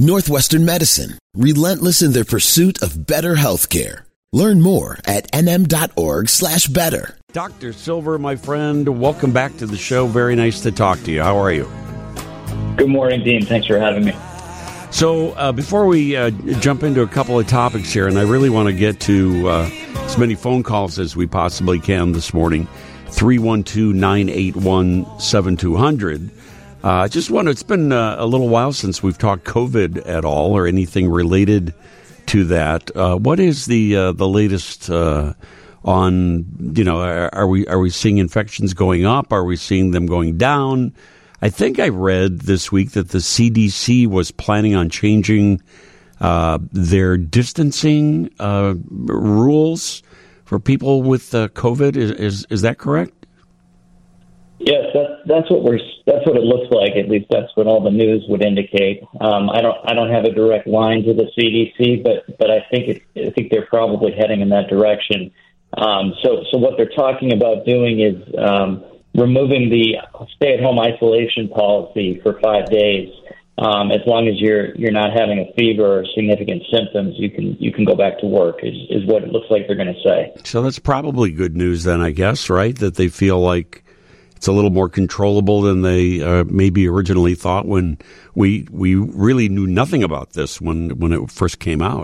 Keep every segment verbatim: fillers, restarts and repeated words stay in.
Northwestern Medicine, relentless in their pursuit of better healthcare. Learn more at nm.org slash better. Doctor Silver, my friend, welcome back to the show. Very nice to talk to you. How are you? Good morning, Dean. Thanks for having me. So uh, before we uh, jump into a couple of topics here, and I really want to get to uh, as many phone calls as we possibly can this morning, three one two, nine eight one, seven two zero zero. I uh, just want to, it's been uh, a little while since we've talked COVID at all or anything related to that. Uh, what is the uh, the latest uh, on, you know, are, are we are we seeing infections going up? Are we seeing them going down? I think I read this week that the C D C was planning on changing uh, their distancing uh, rules for people with uh, COVID. Is, is is that correct? Yes, that's that's what we're that's what it looks like. At least that's what all the news would indicate. Um, I don't I don't have a direct line to the C D C, but but I think it, I think they're probably heading in that direction. Um, so so what they're talking about doing is um, removing the stay-at-home isolation policy for five days. Um, as long as you're you're not having a fever or significant symptoms, you can you can go back to work. Is is what it looks like they're going to say. So that's probably good news then, I guess, right? That they feel like it's a little more controllable than they uh, maybe originally thought when we we really knew nothing about this when when it first came out.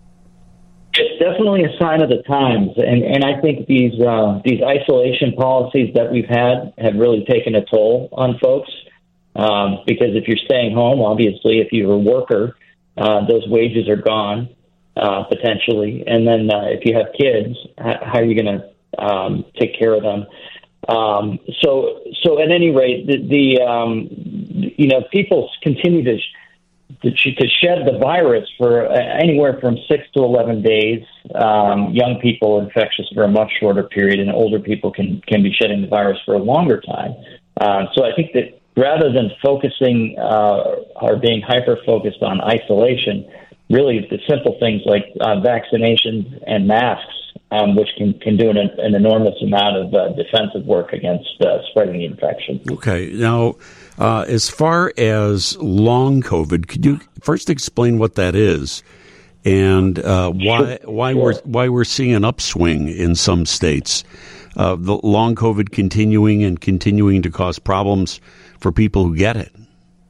It's definitely a sign of the times, and and I think these uh, these isolation policies that we've had have really taken a toll on folks. Um, because if you're staying home, obviously, if you're a worker, uh, those wages are gone uh, potentially, and then uh, if you have kids, how are you going to um, take care of them? Um, so so at any rate, the, the um, you know people continue to. To, to shed the virus for anywhere from six to eleven days. Um, young people infectious for a much shorter period, and older people can, can be shedding the virus for a longer time. Uh, so I think that rather than focusing uh, or being hyper-focused on isolation, really the simple things like uh, vaccinations and masks, um, which can, can do an, an enormous amount of uh, defensive work against uh, spreading the infection. Okay. Now, Uh, as far as long COVID, could you first explain what that is and uh, why why we're why we're seeing an upswing in some states? Uh, the long COVID continuing and continuing to cause problems for people who get it.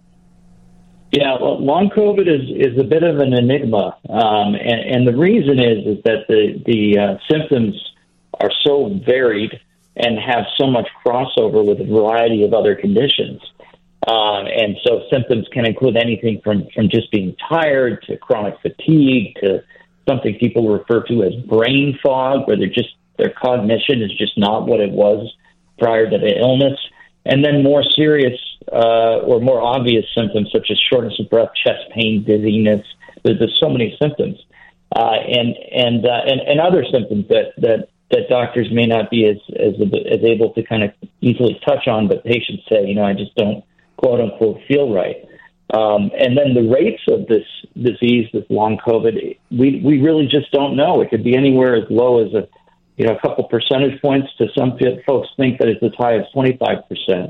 Yeah, well, long COVID is, is a bit of an enigma, um, and, and the reason is is that the the uh, symptoms are so varied and have so much crossover with a variety of other conditions. Um, and so symptoms can include anything from, from just being tired to chronic fatigue to something people refer to as brain fog, where they're just their cognition is just not what it was prior to the illness. And then more serious uh, or more obvious symptoms such as shortness of breath, chest pain, dizziness. There's, there's so many symptoms, uh, and and, uh, and and other symptoms that that. that doctors may not be as, as as able to kind of easily touch on, but patients say, you know, I just don't, quote unquote, feel right. Um, and then the rates of this disease, this long COVID, we we really just don't know. It could be anywhere as low as a you know a couple percentage points to some folks think that it's as high as twenty-five percent.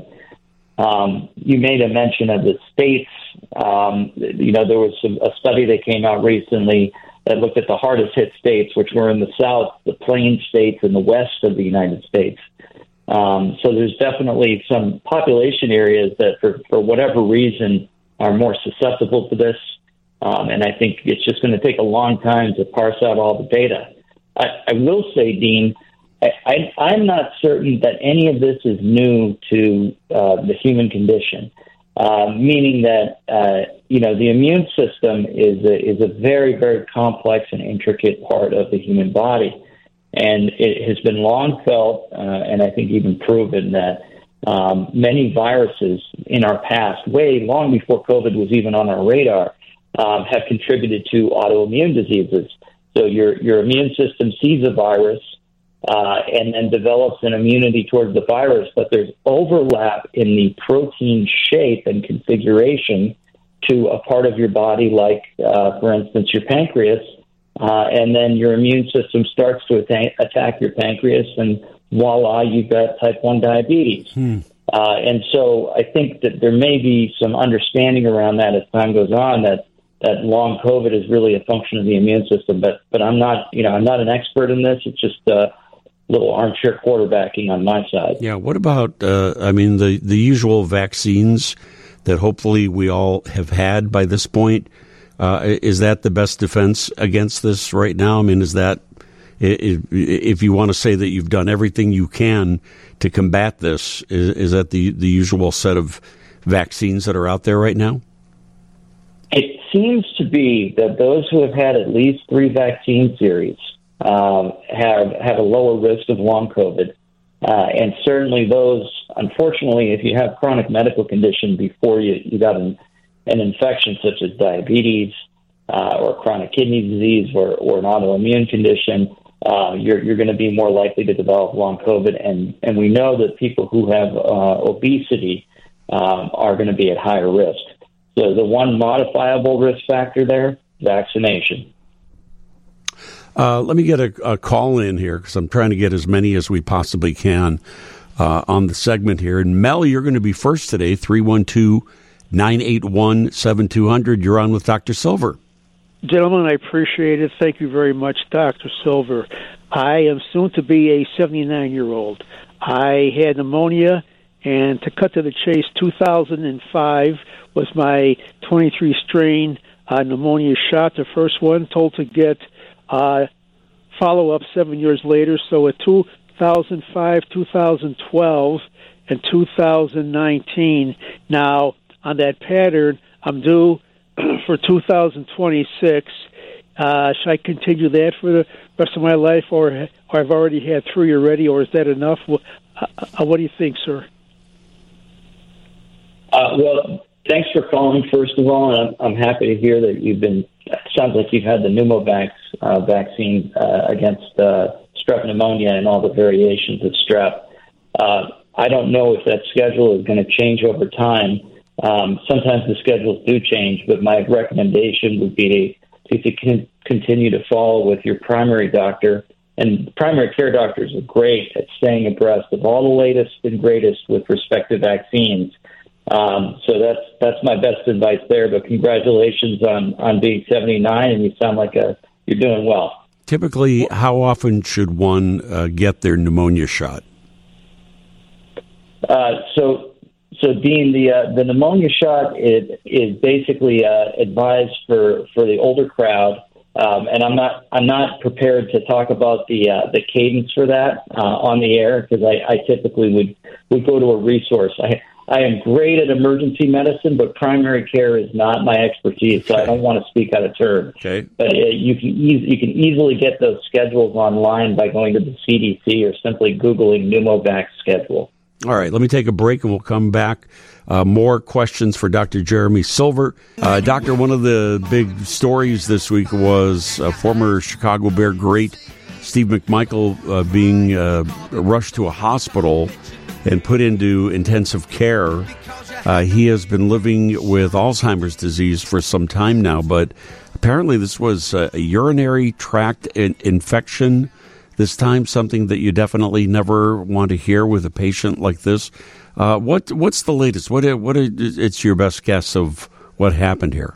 Um, you made a mention of the states. Um, you know, there was some, a study that came out recently that looked at the hardest hit states, which were in the South, the Plain states, and the West of the United States. Um, so there's definitely some population areas that, for, for whatever reason, are more susceptible to this. Um, and I think it's just going to take a long time to parse out all the data. I, I will say, Dean, I, I, I'm not certain that any of this is new to uh, the human condition. Uh, meaning that, uh, you know, the immune system is a, is a very, very complex and intricate part of the human body. And it has been long felt, uh, and I think even proven, that um, many viruses in our past, way long before COVID was even on our radar, um, have contributed to autoimmune diseases. So your, your immune system sees a virus, Uh, and then develops an immunity towards the virus, but there's overlap in the protein shape and configuration to a part of your body, like, uh, for instance, your pancreas, uh, and then your immune system starts to atta- attack your pancreas, and voila, you've got type one diabetes. Hmm. Uh, and so I think that there may be some understanding around that as time goes on, that that long COVID is really a function of the immune system. But but I'm not, you know, I'm not an expert in this. It's just a little armchair quarterbacking on my side. Yeah. What about, uh, I mean, the, the usual vaccines that hopefully we all have had by this point? Uh, is that the best defense against this right now? I mean, is that, if you want to say that you've done everything you can to combat this, is, is that the, the usual set of vaccines that are out there right now? It seems to be that those who have had at least three vaccine series um, have have a lower risk of long COVID. Uh, and certainly those, unfortunately, if you have chronic medical condition before you, you got an, an infection such as diabetes uh, or chronic kidney disease or, or an autoimmune condition, uh, you're, you're going to be more likely to develop long COVID. And, and we know that people who have uh, obesity um, are going to be at higher risk. So the one modifiable risk factor there, vaccination. Uh, let me get a, a call in here because I'm trying to get as many as we possibly can uh, on the segment here. And Mel, you're going to be first today, three one two, nine eight one, seven two zero zero. You're on with Doctor Silver. Gentlemen, I appreciate it. Thank you very much, Doctor Silver. I am soon to be a seventy-nine-year-old. I had pneumonia, and to cut to the chase, two thousand five was my twenty-three strain uh, pneumonia shot, the first one, told to get Uh, follow-up seven years later. So at two thousand five, two thousand twelve, and two thousand nineteen, now on that pattern, I'm due for two thousand twenty-six. Uh, should I continue that for the rest of my life, or, or I've already had three already, or is that enough? Well, uh, what do you think, sir? Uh, well, thanks for calling, first of all, and I'm, I'm happy to hear that you've been, it sounds like you've had the Pneumovax uh, vaccine uh, against uh, strep pneumonia and all the variations of strep. Uh, I don't know if that schedule is going to change over time. Um, sometimes the schedules do change, but my recommendation would be to, to con- continue to follow with your primary doctor. And primary care doctors are great at staying abreast of all the latest and greatest with respect to vaccines. Um, so that's that's my best advice there. But congratulations on, on being seventy-nine, and you sound like a, you're doing well. Typically, how often should one uh, get their pneumonia shot? Uh, so, so Dean, the uh, the pneumonia shot is is basically uh, advised for, for the older crowd, um, and I'm not I'm not prepared to talk about the uh, the cadence for that uh, on the air because I, I typically would would go to a resource. I I am great at emergency medicine, but primary care is not my expertise, so I don't want to speak out of turn. Okay. But uh, you can e- you can easily get those schedules online by going to the C D C or simply Googling Pneumovax schedule. All right, let me take a break and we'll come back. Uh, more questions for Doctor Jeremy Silver. Uh, doctor, one of the big stories this week was uh, former Chicago Bear great Steve McMichael uh, being uh, rushed to a hospital and put into intensive care. Uh, he has been living with Alzheimer's disease for some time now, but apparently this was a urinary tract in- infection. This time, something that you definitely never want to hear with a patient like this. Uh, what what's the latest? What what it's your best guess of what happened here?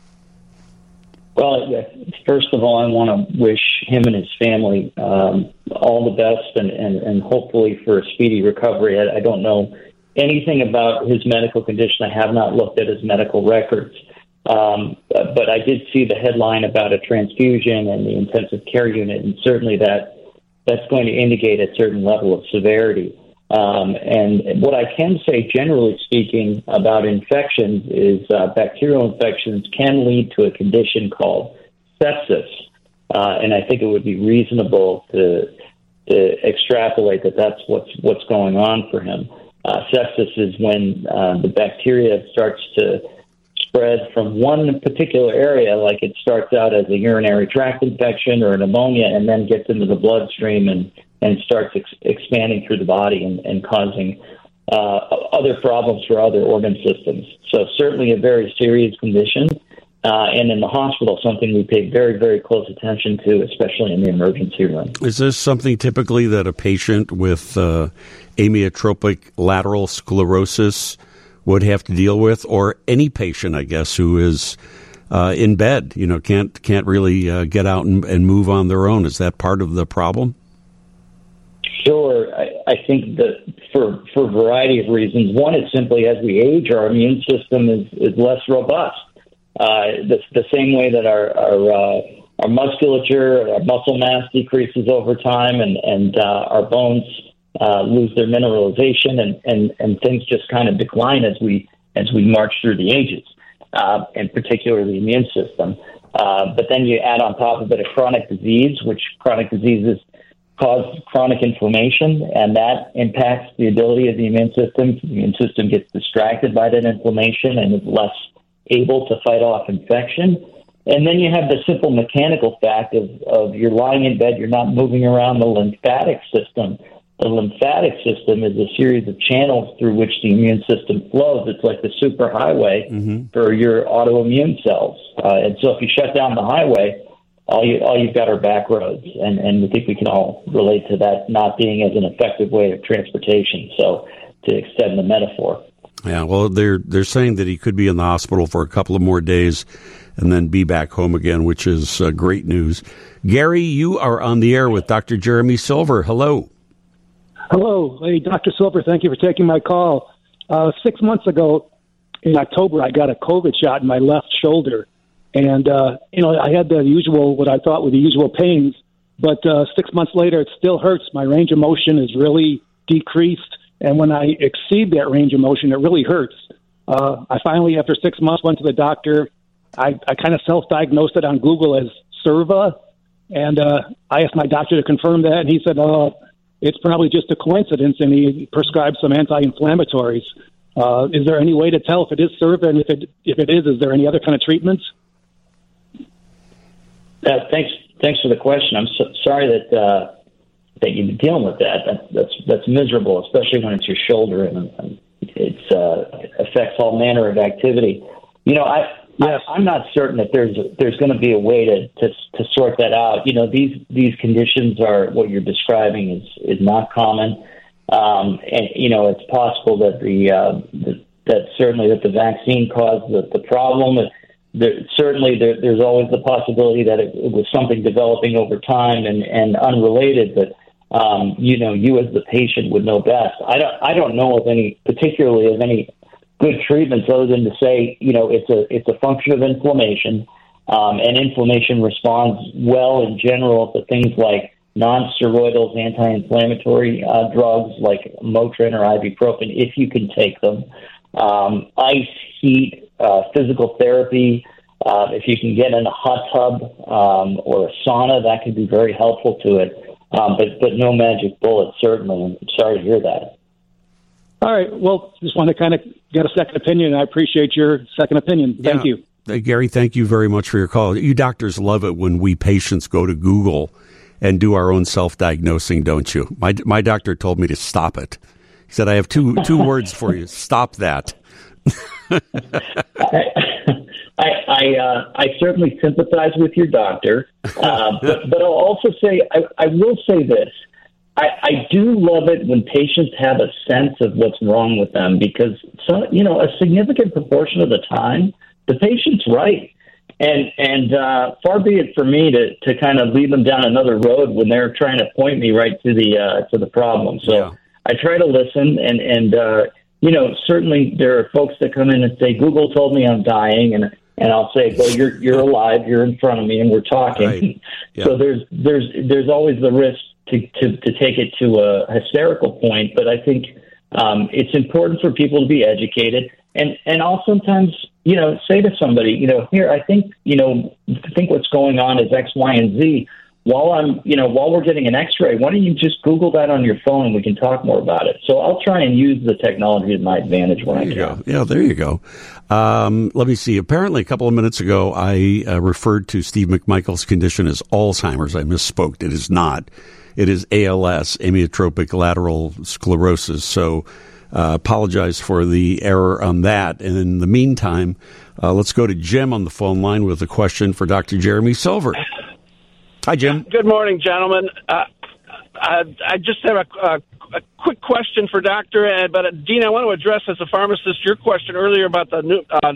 Well, first of all, I want to wish him and his family um, all the best and, and, and hopefully for a speedy recovery. I, I don't know anything about his medical condition. I have not looked at his medical records. Um, but I did see the headline about a transfusion and the intensive care unit, and certainly that that's going to indicate a certain level of severity. Um, and what I can say, generally speaking, about infections is uh, bacterial infections can lead to a condition called sepsis. Uh, and I think it would be reasonable to, to extrapolate that that's what's, what's going on for him. Uh, sepsis is when uh, the bacteria starts to spread from one particular area, like it starts out as a urinary tract infection or a pneumonia, and then gets into the bloodstream and, and starts ex- expanding through the body and, and causing uh, other problems for other organ systems. So certainly a very serious condition, uh, and in the hospital, something we pay very, very close attention to, especially in the emergency room. Is this something typically that a patient with uh, amyotrophic lateral sclerosis would have to deal with, or any patient, I guess, who is uh, in bed. You know, can't can't really uh, get out and, and move on their own. Is that part of the problem? Sure. I, I think that for for a variety of reasons. One is simply as we age, our immune system is, is less robust. Uh, the, the same way that our our, uh, our musculature, our muscle mass decreases over time, and and uh, our bones uh, lose their mineralization, and, and, and things just kind of decline as we as we march through the ages, uh, and particularly the immune system. Uh, but then you add on top of it a chronic disease, which chronic diseases cause chronic inflammation, and that impacts the ability of the immune system. The immune system gets distracted by that inflammation and is less able to fight off infection. And then you have the simple mechanical fact of, of you're lying in bed, you're not moving around the lymphatic system. The lymphatic system is a series of channels through which the immune system flows. It's like the superhighway mm-hmm. for your autoimmune cells. Uh, and so if you shut down the highway, all you all you've got are back roads, and, and we think we can all relate to that not being as an effective way of transportation. So to extend the metaphor. Yeah, well, they're they're saying that he could be in the hospital for a couple of more days and then be back home again, which is uh, great news. Gary, you are on the air with Doctor Jeremy Silver. Hello. Hello. Hey, Doctor Silver, thank you for taking my call. Uh, six months ago, in October, I got a COVID shot in my left shoulder. And, uh, you know, I had the usual, what I thought were the usual pains, but uh, six months later, it still hurts. My range of motion is really decreased. And when I exceed that range of motion, it really hurts. Uh, I finally, after six months, went to the doctor. I, I kind of self-diagnosed it on Google as C E R V A. And uh, I asked my doctor to confirm that. And he said, oh, it's probably just a coincidence. And he prescribed some anti-inflammatories. Uh, is there any way to tell if it is C E R V A? And if it, if it is, is there any other kind of treatments? Uh, thanks, thanks for the question. I'm so, sorry that uh, that you've been dealing with that. that. That's that's miserable, especially when it's your shoulder and, and it's uh, it affects all manner of activity. You know, I, yes. I I'm not certain that there's there's going to be a way to, to to sort that out. You know, these these conditions are what you're describing is is not common, um, and you know it's possible that the, uh, the that certainly that the vaccine caused the, the problem. There, certainly, there, there's always the possibility that it, it was something developing over time and, and unrelated. But um, you know, you as the patient would know best. I don't. I don't know of any, particularly of any good treatments, other than to say, you know, it's a it's a function of inflammation, um, and inflammation responds well in general to things like non-steroidals, anti-inflammatory uh, drugs like Motrin or ibuprofen, if you can take them. Um, ice, heat. Uh, physical therapy, uh, if you can get in a hot tub um, or a sauna, that could be very helpful to it. Um, but but no magic bullet, certainly. I'm sorry to hear that. All right. Well, just want to kind of get a second opinion, and I appreciate your second opinion. Thank yeah. you. Uh, Gary, thank you very much for your call. You doctors love it when we patients go to Google and do our own self-diagnosing, don't you? My my doctor told me to stop it. He said, I have two two words for you. Stop that. I I, I, uh, I certainly sympathize with your doctor, uh, but, but I'll also say I, I will say this: I, I do love it when patients have a sense of what's wrong with them, because so, you know a significant proportion of the time the patient's right, and and uh, far be it for me to, to kind of lead them down another road when they're trying to point me right to the uh, to the problem. So yeah. I try to listen and and. Uh, You know, certainly there are folks that come in and say, Google told me I'm dying, and and I'll say, well, you're you're alive, you're in front of me, and we're talking. Right. Yeah. So there's there's there's always the risk to, to, to take it to a hysterical point, but I think um, it's important for people to be educated, and, and I'll sometimes, you know, say to somebody, you know, here, I think, you know, I think what's going on is X, Y, and Z. While I'm, you know, while we're getting an X-ray, why don't you just Google that on your phone and we can talk more about it? So I'll try and use the technology to my advantage when I can. Go. Yeah, there you go. Um, let me see. Apparently, a couple of minutes ago, I uh, referred to Steve McMichael's condition as Alzheimer's. I misspoke. It is not. It is A L S, amyotrophic lateral sclerosis. So uh, apologize for the error on that. And in the meantime, uh, let's go to Jim on the phone line with a question for Doctor Jeremy Silver. Hi, Jim. Good morning, gentlemen. Uh, I, I just have a, a, a quick question for Doctor Ed, but uh, Dean, I want to address as a pharmacist your question earlier about the new, uh,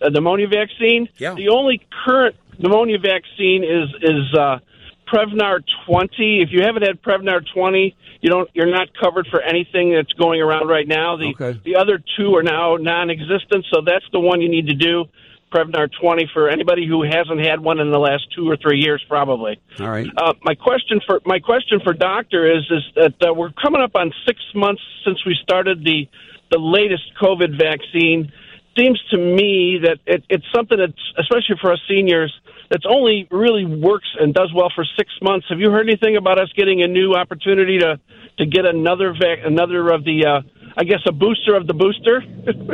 a pneumonia vaccine. Yeah. The only current pneumonia vaccine is is uh, Prevnar twenty. If you haven't had Prevnar twenty, you don't you're not covered for anything that's going around right now. The Okay. the other two are now non-existent, so that's the one you need to do. Prevnar twenty for anybody who hasn't had one in the last two or three years, probably. All right. Uh, my question for my question for Doctor is is that uh, we're coming up on six months since we started the the latest COVID vaccine. Seems to me that it, it's something that's, especially for us seniors, that's only really works and does well for six months. Have you heard anything about us getting a new opportunity to to get another vac, another of the, uh, I guess, a booster of the booster?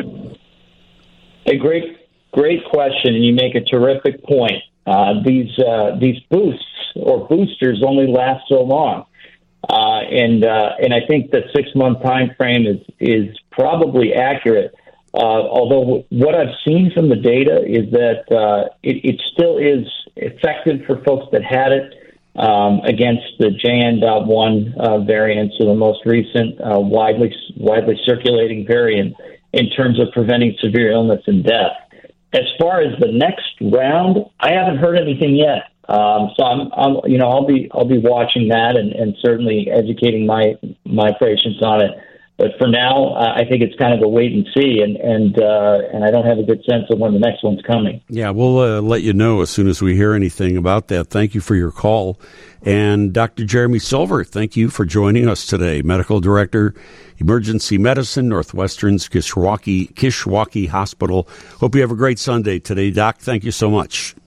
A great. Great question, and you make a terrific point. Uh, these uh, these boosts or boosters only last so long, uh, and uh, and I think the six month time frame is is probably accurate. Uh, although what I've seen from the data is that uh, it, it still is effective for folks that had it um, against the J N one uh, variant, so the most recent uh, widely widely circulating variant in terms of preventing severe illness and death. As far as the next round, I haven't heard anything yet. Um, so I'm, I'm, you know, I'll be, I'll be watching that and, and certainly educating my my patients on it. But for now, uh, I think it's kind of a wait and see, and and uh, and I don't have a good sense of when the next one's coming. Yeah, we'll uh, let you know as soon as we hear anything about that. Thank you for your call. And Doctor Jeremy Silver, thank you for joining us today. Medical Director, Emergency Medicine, Northwestern's Kishwaukee, Kishwaukee Hospital. Hope you have a great Sunday today, Doc. Thank you so much.